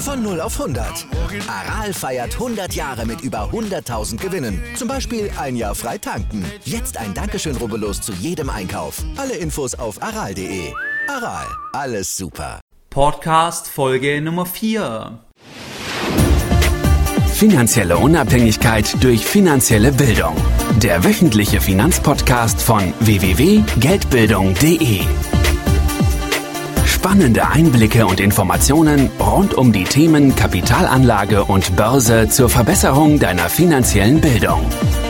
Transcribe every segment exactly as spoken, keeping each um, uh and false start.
Von null auf hundert. Aral feiert hundert Jahre mit über hunderttausend Gewinnen. Zum Beispiel ein Jahr frei tanken. Jetzt ein Dankeschön, rubbellos zu jedem Einkauf. Alle Infos auf aral punkt de. Aral, alles super. Podcast Folge Nummer vier. Finanzielle Unabhängigkeit durch finanzielle Bildung. Der wöchentliche Finanzpodcast von w w w punkt geldbildung punkt de. Spannende Einblicke und Informationen rund um die Themen Kapitalanlage und Börse zur Verbesserung deiner finanziellen Bildung.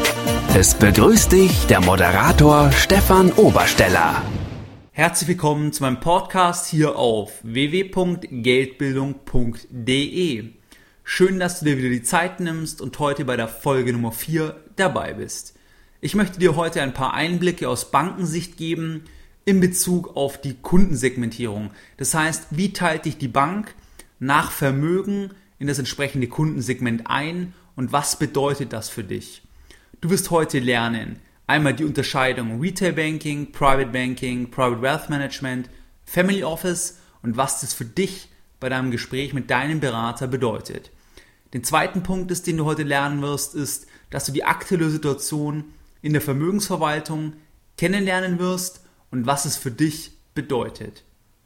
Es begrüßt dich der Moderator Stefan Obersteller. Herzlich willkommen zu meinem Podcast hier auf w w w punkt geldbildung punkt de. Schön, dass du dir wieder die Zeit nimmst und heute bei der Folge Nummer vier dabei bist. Ich möchte dir heute ein paar Einblicke aus Bankensicht geben in Bezug auf die Kundensegmentierung. Das heißt, wie teilt dich die Bank nach Vermögen in das entsprechende Kundensegment ein und was bedeutet das für dich? Du wirst heute lernen, einmal die Unterscheidung Retail Banking, Private Banking, Private Wealth Management, Family Office und was das für dich bei deinem Gespräch mit deinem Berater bedeutet. Den zweiten Punkt, ist, den du heute lernen wirst, ist, dass du die aktuelle Situation in der Vermögensverwaltung kennenlernen wirst und was es für dich bedeutet.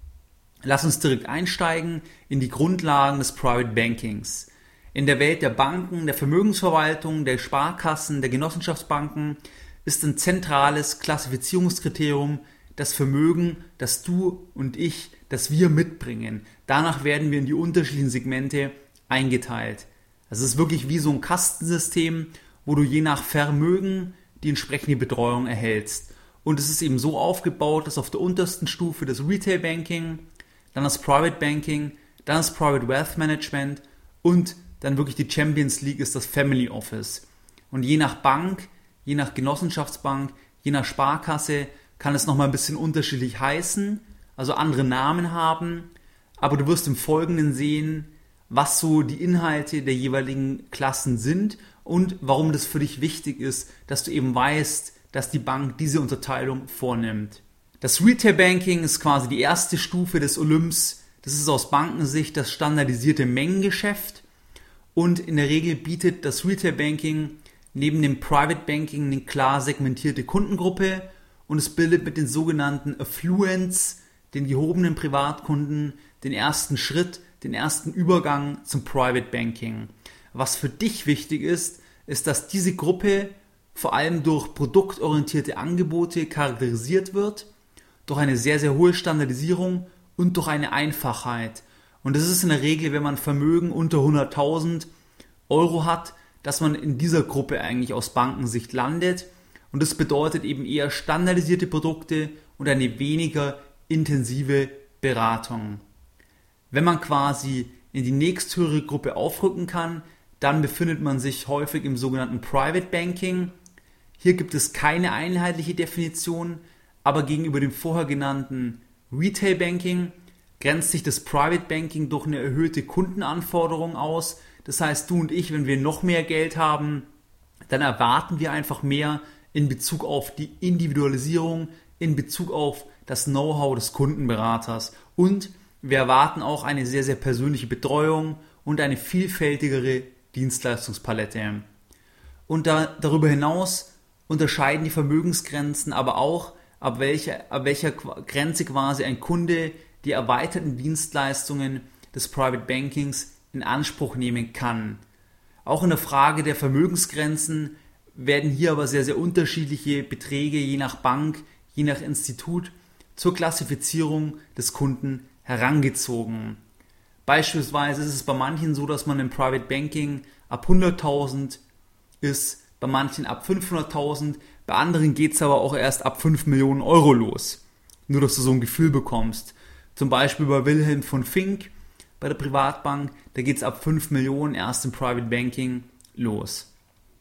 Lass uns direkt einsteigen in die Grundlagen des Private Bankings. In der Welt der Banken, der Vermögensverwaltung, der Sparkassen, der Genossenschaftsbanken ist ein zentrales Klassifizierungskriterium das Vermögen, das du und ich, das wir mitbringen. Danach werden wir in die unterschiedlichen Segmente eingeteilt. Also es ist wirklich wie so ein Kastensystem, wo du je nach Vermögen die entsprechende Betreuung erhältst. Und es ist eben so aufgebaut, dass auf der untersten Stufe das Retail Banking, dann das Private Banking, dann das Private Wealth Management und dann wirklich die Champions League ist das Family Office. Und je nach Bank, je nach Genossenschaftsbank, je nach Sparkasse kann es nochmal ein bisschen unterschiedlich heißen, also andere Namen haben, aber du wirst im Folgenden sehen, was so die Inhalte der jeweiligen Klassen sind und warum das für dich wichtig ist, dass du eben weißt, dass die Bank diese Unterteilung vornimmt. Das Retail Banking ist quasi die erste Stufe des Olymps. Das ist aus Bankensicht das standardisierte Mengengeschäft und in der Regel bietet das Retail Banking neben dem Private Banking eine klar segmentierte Kundengruppe und es bildet mit den sogenannten Affluents, den gehobenen Privatkunden, den ersten Schritt, den ersten Übergang zum Private Banking. Was für dich wichtig ist, ist, dass diese Gruppe vor allem durch produktorientierte Angebote charakterisiert wird, durch eine sehr, sehr hohe Standardisierung und durch eine Einfachheit. Und das ist in der Regel, wenn man Vermögen unter hunderttausend Euro hat, dass man in dieser Gruppe eigentlich aus Bankensicht landet. Und das bedeutet eben eher standardisierte Produkte und eine weniger intensive Beratung. Wenn man quasi in die nächsthöhere Gruppe aufrücken kann, dann befindet man sich häufig im sogenannten Private Banking. Hier gibt es keine einheitliche Definition, aber gegenüber dem vorher genannten Retail Banking grenzt sich das Private Banking durch eine erhöhte Kundenanforderung aus. Das heißt, du und ich, wenn wir noch mehr Geld haben, dann erwarten wir einfach mehr in Bezug auf die Individualisierung, in Bezug auf das Know-how des Kundenberaters und wir erwarten auch eine sehr, sehr persönliche Betreuung und eine vielfältigere Dienstleistungspalette. Und da, darüber hinaus unterscheiden die Vermögensgrenzen aber auch, ab welcher, ab welcher Grenze quasi ein Kunde die erweiterten Dienstleistungen des Private Bankings in Anspruch nehmen kann. Auch in der Frage der Vermögensgrenzen werden hier aber sehr, sehr unterschiedliche Beträge je nach Bank, je nach Institut zur Klassifizierung des Kunden herangezogen. Beispielsweise ist es bei manchen so, dass man im Private Banking ab hunderttausend ist, bei manchen ab fünfhunderttausend, bei anderen geht es aber auch erst ab fünf Millionen Euro los. Nur, dass du so ein Gefühl bekommst. Zum Beispiel bei Wilhelm von Fink, bei der Privatbank, da geht es ab fünf Millionen erst im Private Banking los.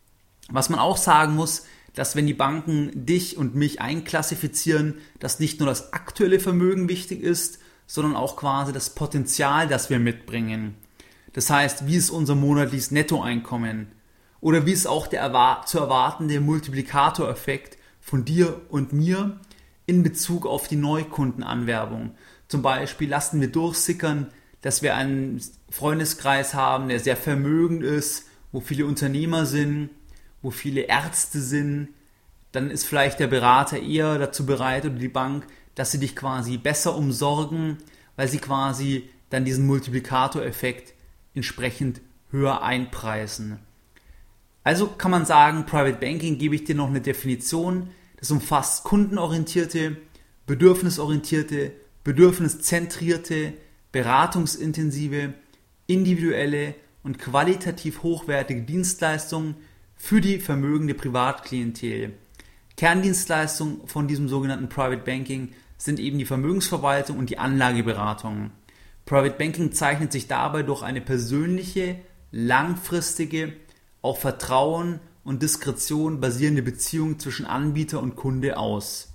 Was man auch sagen muss, dass wenn die Banken dich und mich einklassifizieren, dass nicht nur das aktuelle Vermögen wichtig ist, sondern auch quasi das Potenzial, das wir mitbringen. Das heißt, wie ist unser monatliches Nettoeinkommen? Oder wie ist auch der erwart- zu erwartende Multiplikatoreffekt von dir und mir in Bezug auf die Neukundenanwerbung? Zum Beispiel lassen wir durchsickern, dass wir einen Freundeskreis haben, der sehr vermögend ist, wo viele Unternehmer sind, wo viele Ärzte sind, dann ist vielleicht der Berater eher dazu bereit oder die Bank, dass sie dich quasi besser umsorgen, weil sie quasi dann diesen Multiplikatoreffekt entsprechend höher einpreisen. Also kann man sagen, Private Banking, gebe ich dir noch eine Definition, das umfasst kundenorientierte, bedürfnisorientierte, bedürfniszentrierte, beratungsintensive, individuelle und qualitativ hochwertige Dienstleistungen für die vermögende Privatklientel. Kerndienstleistungen von diesem sogenannten Private Banking sind eben die Vermögensverwaltung und die Anlageberatung. Private Banking zeichnet sich dabei durch eine persönliche, langfristige, auf Vertrauen und Diskretion basierende Beziehung zwischen Anbieter und Kunde aus.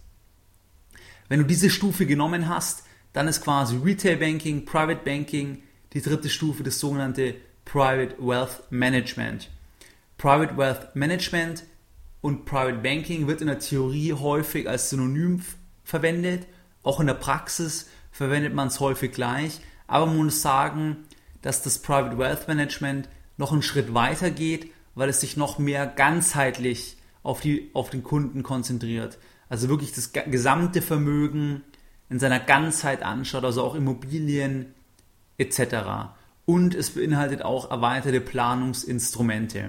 Wenn du diese Stufe genommen hast, dann ist quasi Retail Banking, Private Banking die dritte Stufe, das sogenannte Private Wealth Management. Private Wealth Management und Private Banking wird in der Theorie häufig als Synonym verwendet, auch in der Praxis verwendet man es häufig gleich, aber man muss sagen, dass das Private Wealth Management noch einen Schritt weiter geht, weil es sich noch mehr ganzheitlich auf, die, auf den Kunden konzentriert. Also wirklich das gesamte Vermögen in seiner Ganzheit anschaut, also auch Immobilien et cetera. Und es beinhaltet auch erweiterte Planungsinstrumente.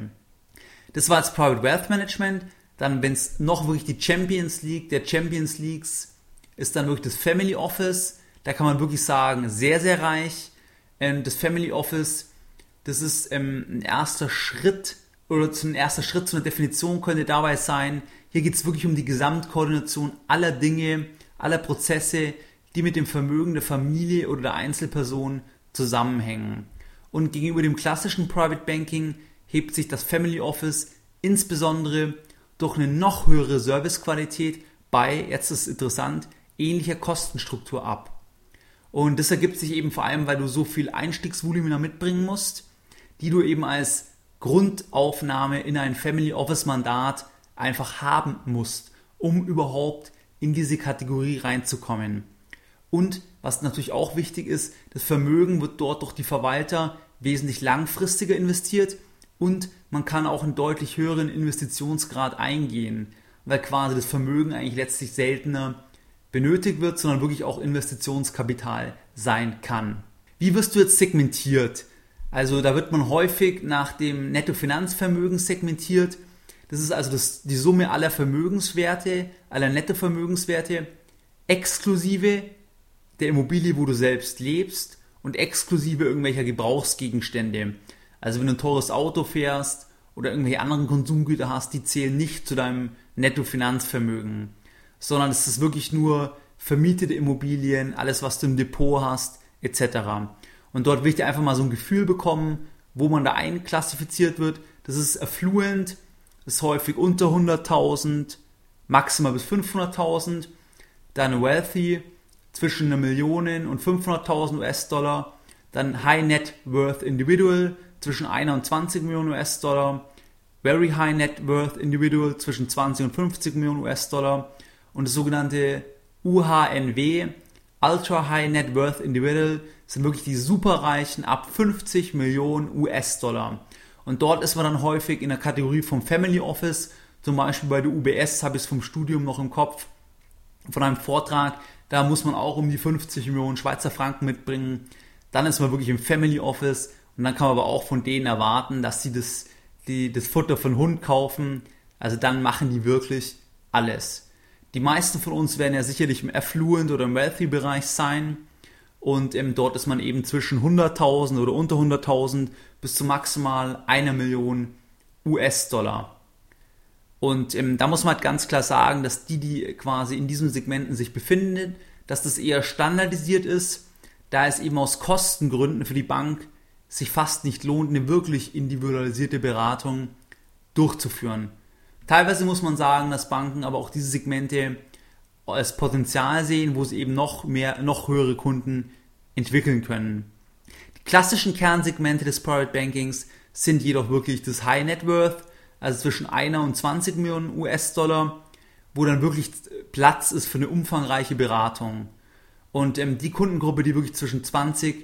Das war jetzt Private Wealth Management. Dann, wenn es noch wirklich die Champions League, der Champions Leagues, ist dann wirklich das Family Office. Da kann man wirklich sagen, sehr, sehr reich. Das Family Office, das ist ein erster Schritt, oder ein erster Schritt zu einer Definition könnte dabei sein, hier geht es wirklich um die Gesamtkoordination aller Dinge, aller Prozesse, die mit dem Vermögen der Familie oder der Einzelperson zusammenhängen. Und gegenüber dem klassischen Private Banking hebt sich das Family Office insbesondere durch eine noch höhere Servicequalität bei, jetzt ist es interessant, ähnlicher Kostenstruktur ab. Und das ergibt sich eben vor allem, weil du so viel Einstiegsvolumina mitbringen musst, die du eben als Grundaufnahme in ein Family Office Mandat einfach haben musst, um überhaupt in diese Kategorie reinzukommen. Und was natürlich auch wichtig ist, das Vermögen wird dort durch die Verwalter wesentlich langfristiger investiert und man kann auch einen deutlich höheren Investitionsgrad eingehen, weil quasi das Vermögen eigentlich letztlich seltener benötigt wird, sondern wirklich auch Investitionskapital sein kann. Wie wirst du jetzt segmentiert? Also da wird man häufig nach dem Nettofinanzvermögen segmentiert. Das ist also das, die Summe aller Vermögenswerte, aller Nettovermögenswerte, exklusive der Immobilie, wo du selbst lebst und exklusive irgendwelcher Gebrauchsgegenstände. Also wenn du ein teures Auto fährst oder irgendwelche anderen Konsumgüter hast, die zählen nicht zu deinem Nettofinanzvermögen, sondern es ist wirklich nur vermietete Immobilien, alles was du im Depot hast, et cetera. Und dort will ich dir einfach mal so ein Gefühl bekommen, wo man da einklassifiziert wird. Das ist affluent, ist häufig unter hunderttausend, maximal bis fünfhunderttausend. Dann wealthy, zwischen einer Million und fünfhunderttausend U S-Dollar. Dann High Net Worth Individual, zwischen einer und zwanzig Millionen U S-Dollar. Very High Net Worth Individual, zwischen zwanzig und fünfzig Millionen U S-Dollar. Und das sogenannte U H N W, Ultra High Net Worth Individual, sind wirklich die Superreichen ab fünfzig Millionen U S-Dollar. Und dort ist man dann häufig in der Kategorie vom Family Office, zum Beispiel bei der U B S, habe ich es vom Studium noch im Kopf, von einem Vortrag, da muss man auch um die fünfzig Millionen Schweizer Franken mitbringen. Dann ist man wirklich im Family Office und dann kann man aber auch von denen erwarten, dass sie das, die, das Futter für den Hund kaufen. Also dann machen die wirklich alles. Die meisten von uns werden ja sicherlich im Affluent oder im Wealthy-Bereich sein. Und ähm, dort ist man eben zwischen hunderttausend oder unter hunderttausend bis zu maximal einer Million U S-Dollar. Und ähm, da muss man halt ganz klar sagen, dass die, die quasi in diesen Segmenten sich befinden, dass das eher standardisiert ist, da es eben aus Kostengründen für die Bank sich fast nicht lohnt, eine wirklich individualisierte Beratung durchzuführen. Teilweise muss man sagen, dass Banken aber auch diese Segmente als Potenzial sehen, wo sie eben noch mehr, noch höhere Kunden entwickeln können. Die klassischen Kernsegmente des Private Bankings sind jedoch wirklich das High Net Worth, also zwischen einer und zwanzig Millionen U S-Dollar, wo dann wirklich Platz ist für eine umfangreiche Beratung. Und ähm, die Kundengruppe, die wirklich zwischen zwanzig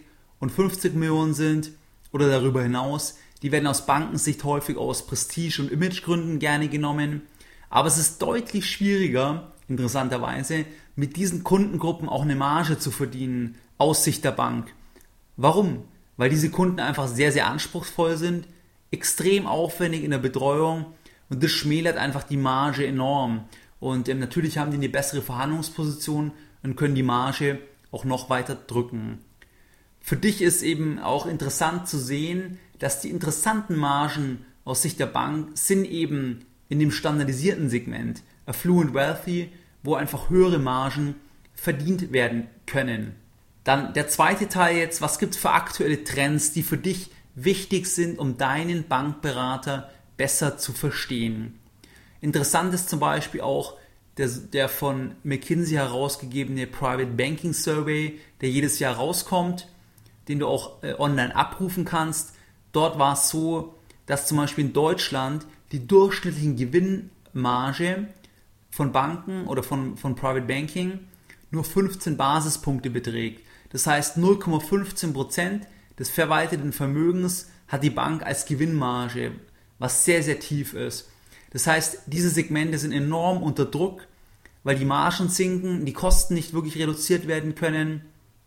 und fünfzig Millionen sind oder darüber hinaus, die werden aus Bankensicht häufig aus Prestige- und Imagegründen gerne genommen. Aber es ist deutlich schwieriger, interessanterweise, mit diesen Kundengruppen auch eine Marge zu verdienen aus Sicht der Bank. Warum? Weil diese Kunden einfach sehr, sehr anspruchsvoll sind, extrem aufwendig in der Betreuung und das schmälert einfach die Marge enorm. Und ähm, natürlich haben die eine bessere Verhandlungsposition und können die Marge auch noch weiter drücken. Für dich ist eben auch interessant zu sehen, dass die interessanten Margen aus Sicht der Bank sind eben in dem standardisierten Segment, Affluent Wealthy, wo einfach höhere Margen verdient werden können. Dann der zweite Teil jetzt, was gibt es für aktuelle Trends, die für dich wichtig sind, um deinen Bankberater besser zu verstehen. Interessant ist zum Beispiel auch der, der von McKinsey herausgegebene Private Banking Survey, der jedes Jahr rauskommt, den du auch äh, online abrufen kannst. Dort war es so, dass zum Beispiel in Deutschland die durchschnittliche Gewinnmarge von Banken oder von, von Private Banking nur fünfzehn Basispunkte beträgt. Das heißt, null Komma fünfzehn Prozent des verwalteten Vermögens hat die Bank als Gewinnmarge, was sehr, sehr tief ist. Das heißt, diese Segmente sind enorm unter Druck, weil die Margen sinken, die Kosten nicht wirklich reduziert werden können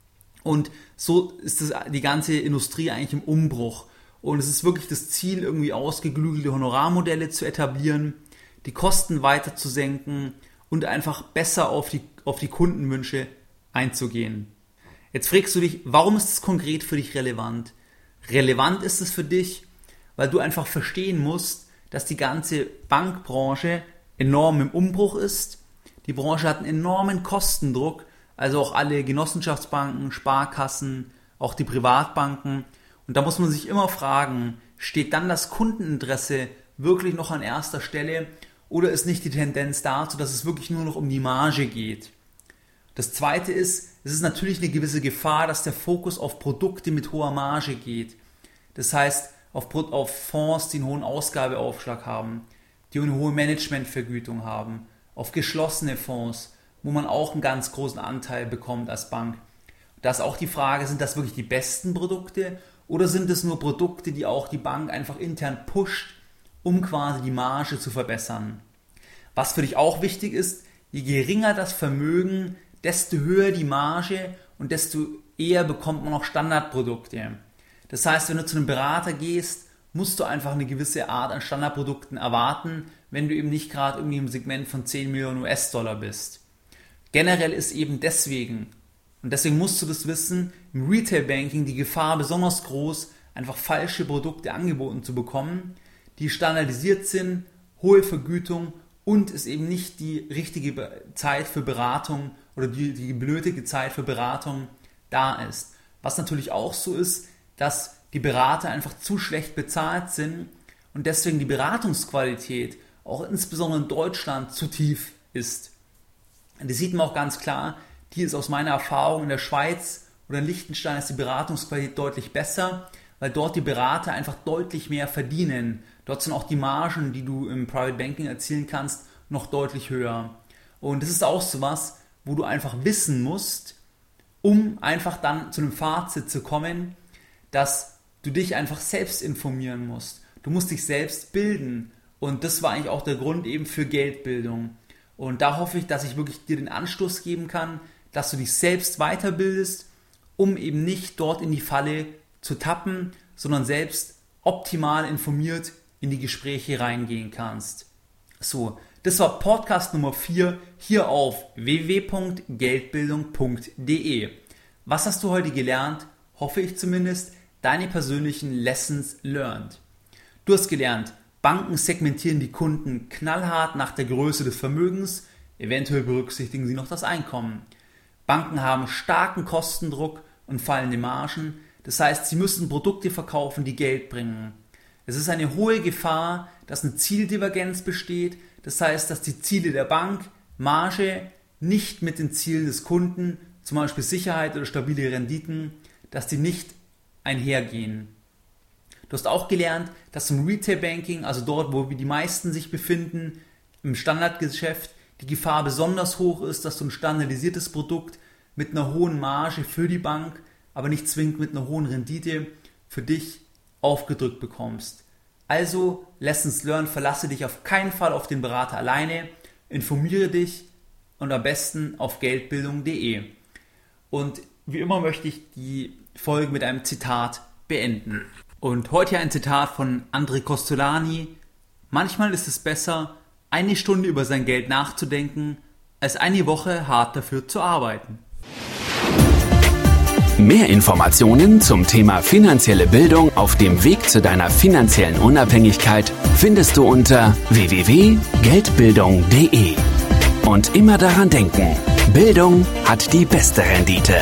und so ist das, die ganze Industrie eigentlich im Umbruch. Und es ist wirklich das Ziel, irgendwie ausgeklügelte Honorarmodelle zu etablieren, die Kosten weiter zu senken und einfach besser auf die, auf die Kundenwünsche einzugehen. Jetzt fragst du dich, warum ist es konkret für dich relevant? Relevant ist es für dich, weil du einfach verstehen musst, dass die ganze Bankbranche enorm im Umbruch ist. Die Branche hat einen enormen Kostendruck, also auch alle Genossenschaftsbanken, Sparkassen, auch die Privatbanken. Und da muss man sich immer fragen, steht dann das Kundeninteresse wirklich noch an erster Stelle oder ist nicht die Tendenz dazu, dass es wirklich nur noch um die Marge geht? Das zweite ist, es ist natürlich eine gewisse Gefahr, dass der Fokus auf Produkte mit hoher Marge geht. Das heißt, auf, auf Fonds, die einen hohen Ausgabeaufschlag haben, die eine hohe Managementvergütung haben, auf geschlossene Fonds, wo man auch einen ganz großen Anteil bekommt als Bank. Da ist auch die Frage, sind das wirklich die besten Produkte oder sind es nur Produkte, die auch die Bank einfach intern pusht, um quasi die Marge zu verbessern? Was für dich auch wichtig ist, je geringer das Vermögen, desto höher die Marge und desto eher bekommt man auch Standardprodukte. Das heißt, wenn du zu einem Berater gehst, musst du einfach eine gewisse Art an Standardprodukten erwarten, wenn du eben nicht gerade irgendwie im Segment von zehn Millionen U S-Dollar bist. Generell ist eben deswegen, und deswegen musst du das wissen, im Retail-Banking die Gefahr besonders groß, einfach falsche Produkte angeboten zu bekommen, die standardisiert sind, hohe Vergütung und es eben nicht die richtige Zeit für Beratung oder die, die benötigte Zeit für Beratung da ist. Was natürlich auch so ist, dass die Berater einfach zu schlecht bezahlt sind und deswegen die Beratungsqualität auch insbesondere in Deutschland zu tief ist. Und das sieht man auch ganz klar, die ist aus meiner Erfahrung in der Schweiz oder in Liechtenstein ist die Beratungsqualität deutlich besser, weil dort die Berater einfach deutlich mehr verdienen. Dort sind auch die Margen, die du im Private Banking erzielen kannst, noch deutlich höher. Und das ist auch sowas, wo du einfach wissen musst, um einfach dann zu einem Fazit zu kommen, dass du dich einfach selbst informieren musst. Du musst dich selbst bilden. Und das war eigentlich auch der Grund eben für Geldbildung. Und da hoffe ich, dass ich wirklich dir den Anstoß geben kann, dass du dich selbst weiterbildest, um eben nicht dort in die Falle zu tappen, sondern selbst optimal informiert in die Gespräche reingehen kannst. So, das war Podcast Nummer vier hier auf w w w punkt geldbildung punkt d e. Was hast du heute gelernt? Hoffe ich zumindest, deine persönlichen Lessons learned. Du hast gelernt, Banken segmentieren die Kunden knallhart nach der Größe des Vermögens, eventuell berücksichtigen sie noch das Einkommen. Banken haben starken Kostendruck und fallende Margen, das heißt, sie müssen Produkte verkaufen, die Geld bringen. Es ist eine hohe Gefahr, dass eine Zieldivergenz besteht, das heißt, dass die Ziele der Bank, Marge, nicht mit den Zielen des Kunden, zum Beispiel Sicherheit oder stabile Renditen, dass die nicht einhergehen. Du hast auch gelernt, dass im Retail Banking, also dort, wo die meisten sich befinden, im Standardgeschäft, die Gefahr besonders hoch ist, dass du ein standardisiertes Produkt mit einer hohen Marge für die Bank aber nicht zwingend mit einer hohen Rendite für dich aufgedrückt bekommst. Also, Lessons learned, verlasse dich auf keinen Fall auf den Berater alleine, informiere dich und am besten auf geldbildung punkt de. Und wie immer möchte ich die Folge mit einem Zitat beenden. Und heute ein Zitat von André Costolani: Manchmal ist es besser, eine Stunde über sein Geld nachzudenken, als eine Woche hart dafür zu arbeiten. Mehr Informationen zum Thema finanzielle Bildung auf dem Weg zu deiner finanziellen Unabhängigkeit findest du unter w w w punkt geldbildung punkt de. Und immer daran denken, Bildung hat die beste Rendite.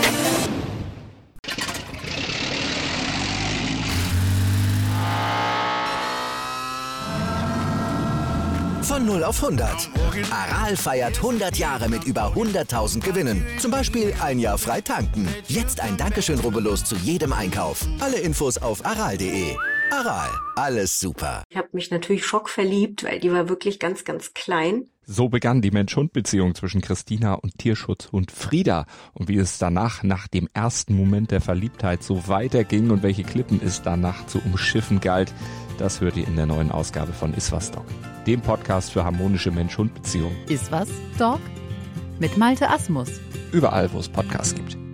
Von null auf hundert. Aral feiert hundert Jahre mit über hunderttausend Gewinnen. Zum Beispiel ein Jahr frei tanken. Jetzt ein Dankeschön, rubbellos zu jedem Einkauf. Alle Infos auf aral punkt de. Aral, alles super. Ich habe mich natürlich schockverliebt, weil die war wirklich ganz, ganz klein. So begann die Mensch-Hund-Beziehung zwischen Christina und Tierschutzhund Frieda. Und wie es danach, nach dem ersten Moment der Verliebtheit, so weiterging und welche Klippen es danach zu umschiffen galt, das hört ihr in der neuen Ausgabe von Iswas Dog, dem Podcast für harmonische Mensch-Hund-Beziehungen. Iswas Dog mit Malte Asmus. Überall, wo es Podcasts gibt.